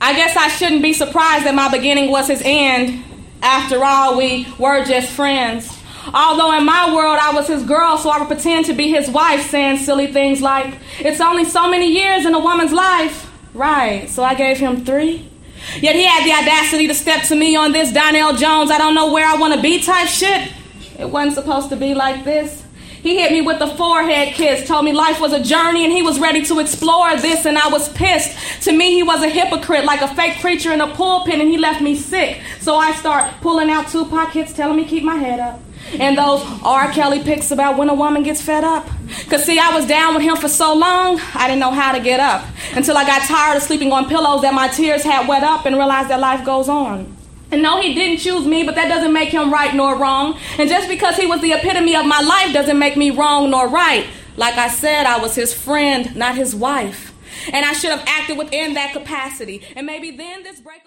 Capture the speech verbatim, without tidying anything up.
I guess I shouldn't be surprised that my beginning was his end. After all, we were just friends. Although in my world I was his girl, so I would pretend to be his wife, saying silly things like, it's only so many years in a woman's life. Right, so I gave him three. Yet he had the audacity to step to me on this Donnell Jones, I don't know where I want to be type shit. It wasn't supposed to be like this. He hit me with the forehead kiss, told me life was a journey and he was ready to explore this, and I was pissed. To me, he was a hypocrite, like a fake preacher in a pulpit, and he left me sick. So I start pulling out Tupac hits, telling me keep my head up. And those R. Kelly pics about when a woman gets fed up. Because see, I was down with him for so long, I didn't know how to get up. Until I got tired of sleeping on pillows that my tears had wet up and realized that life goes on. And no, he didn't choose me, but that doesn't make him right nor wrong. And just because he was the epitome of my life doesn't make me wrong nor right. Like I said, I was his friend, not his wife. And I should have acted within that capacity. And maybe then this break...